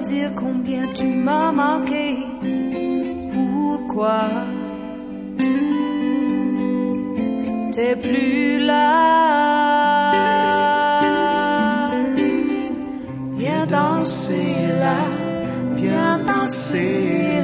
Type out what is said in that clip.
dire combien tu m'as manqué. Pourquoi t'es plus là? Viens danser là, viens danser